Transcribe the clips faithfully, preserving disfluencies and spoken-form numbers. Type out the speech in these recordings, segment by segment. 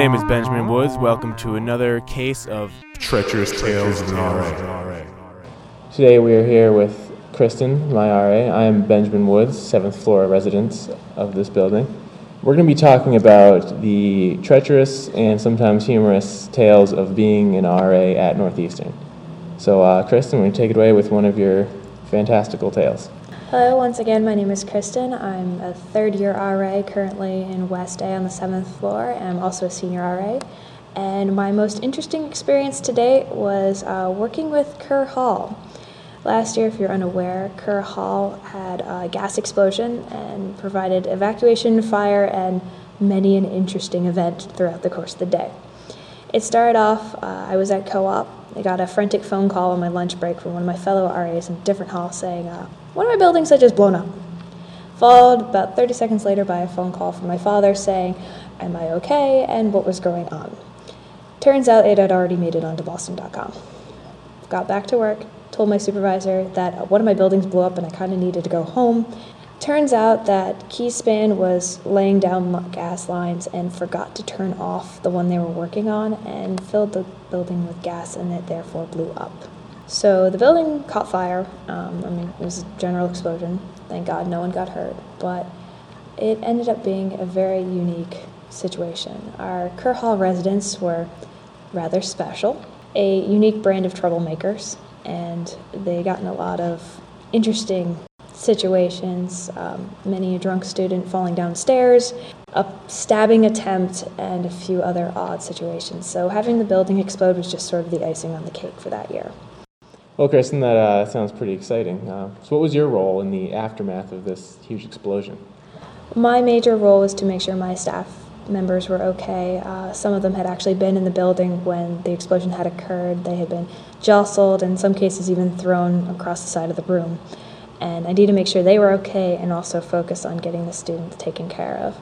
name is Benjamin Woods. Welcome to another case of Treacherous Tales of an R A. Today we are here with Kristen, my R A. I am Benjamin Woods, seventh floor resident of this building. We're going to be talking about the treacherous and sometimes humorous tales of being an R A at Northeastern. So, uh, Kristen, we're going to take it away with one of your fantastical tales. Hello, once again, my name is Kristen. I'm a third-year R A currently in West A on the seventh floor, and I'm also a senior R A. And my most interesting experience to date was uh, working with Kerr Hall. Last year, if you're unaware, Kerr Hall had a gas explosion and provided evacuation, fire, and many an interesting event throughout the course of the day. It started off, uh, I was at co-op. I got a frantic phone call on my lunch break from one of my fellow R As in a different hall saying, uh, one of my buildings had just blown up. Followed about thirty seconds later by a phone call from my father saying, am I okay, and what was going on. Turns out it had already made it onto Boston dot com. Got back to work, told my supervisor that one of my buildings blew up and I kind of needed to go home. Turns out that Keyspan was laying down gas lines and forgot to turn off the one they were working on and filled the building with gas, and it therefore blew up. So the building caught fire. Um, I mean, it was a general explosion. Thank God no one got hurt, but it ended up being a very unique situation. Our Kerr Hall residents were rather special, a unique brand of troublemakers, and they got in a lot of interesting situations, um, many a drunk student falling downstairs, a stabbing attempt, and a few other odd situations. So having the building explode was just sort of the icing on the cake for that year. Well, Kristen, that uh, sounds pretty exciting. Uh, so what was your role in the aftermath of this huge explosion? My major role was to make sure my staff members were okay. Uh, some of them had actually been in the building when the explosion had occurred. They had been jostled, and in some cases even thrown across the side of the room. And I needed to make sure they were okay and also focus on getting the students taken care of.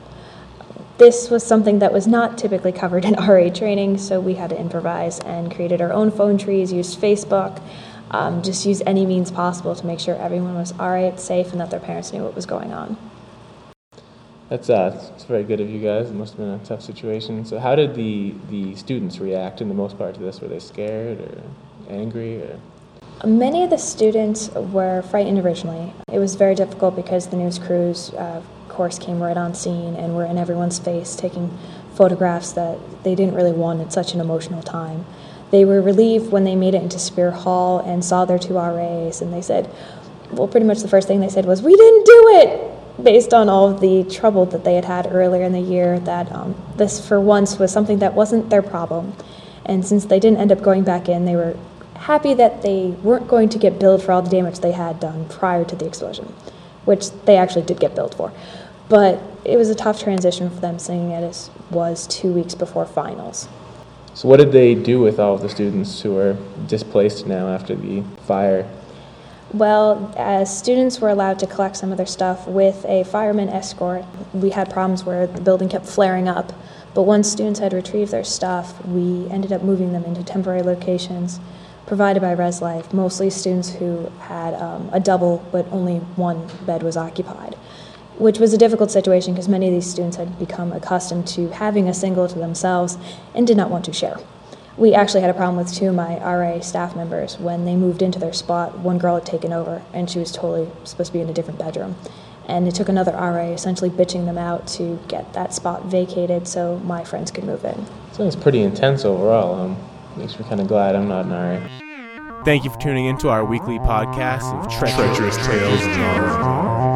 This was something that was not typically covered in R A training, so we had to improvise and created our own phone trees, used Facebook, um, just used any means possible to make sure everyone was all right, safe, and that their parents knew what was going on. That's uh, that's very good of you guys. It must have been a tough situation. So how did the, the students react in the most part to this? Were they scared or angry? Or? Many of the students were frightened originally. It was very difficult because the news crews, uh, of course, came right on scene and were in everyone's face taking photographs that they didn't really want at such an emotional time. They were relieved when they made it into Spear Hall and saw their two R As, and they said, well, pretty much the first thing they said was, we didn't do it, based on all of the trouble that they had had earlier in the year, that um, this for once was something that wasn't their problem. And since they didn't end up going back in, they were happy that they weren't going to get billed for all the damage they had done prior to the explosion, which they actually did get billed for. But it was a tough transition for them, seeing it was two weeks before finals. So what did they do with all of the students who were displaced now after the fire? Well, as students were allowed to collect some of their stuff with a fireman escort, we had problems where the building kept flaring up. But once students had retrieved their stuff, we ended up moving them into temporary locations provided by Res Life, mostly students who had um, a double, but only one bed was occupied, which was a difficult situation because many of these students had become accustomed to having a single to themselves and did not want to share. We actually had a problem with two of my R A staff members. When they moved into their spot, one girl had taken over, and she was totally supposed to be in a different bedroom. And it took another R A essentially bitching them out to get that spot vacated so my friends could move in. Sounds pretty intense overall. Um, makes me kind of glad I'm not an R A. Thank you for tuning in to our weekly podcast of Treacherous Tales of an R A.